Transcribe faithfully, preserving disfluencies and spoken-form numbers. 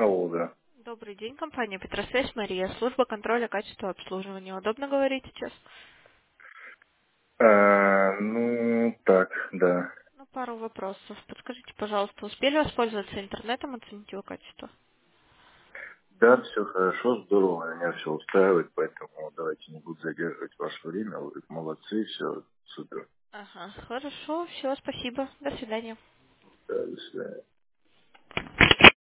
Алло, да. Добрый день, компания Петросвязь Мария, служба контроля качества обслуживания. Удобно говорить сейчас? А, ну, так, да. Ну, пару вопросов. Подскажите, пожалуйста, успели воспользоваться интернетом, оценить его качество? Да, все хорошо, здорово, меня все устраивает, поэтому давайте не буду задерживать ваше время. Вы молодцы, все супер. Ага, хорошо, все, спасибо, до свидания. Да, до свидания.